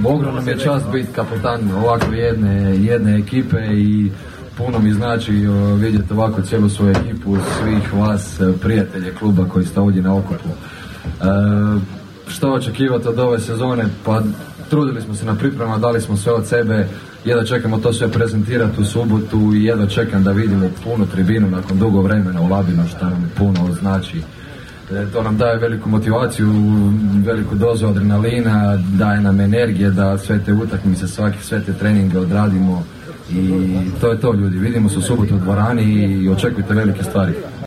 ogromna mi je čast biti kapetan ovakve jedne ekipe i puno mi znači vidjeti ovako cijelu svoju ekipu, svih vas, prijatelje kluba koji ste ovdje na okupu. Što očekivati od ove sezone? Pa trudili smo se na pripremama, dali smo sve od sebe, jedva čekamo to sve prezentirati u subotu i jedva čekam da vidimo punu tribinu nakon dugo vremena u Labinu, što nam puno znači. To nam daje veliku motivaciju, veliku dozu adrenalina, daje nam energije da sve te utakmice, sve te treninge odradimo i to je to, ljudi. Vidimo se u subotu u dvorani i očekujte velike stvari.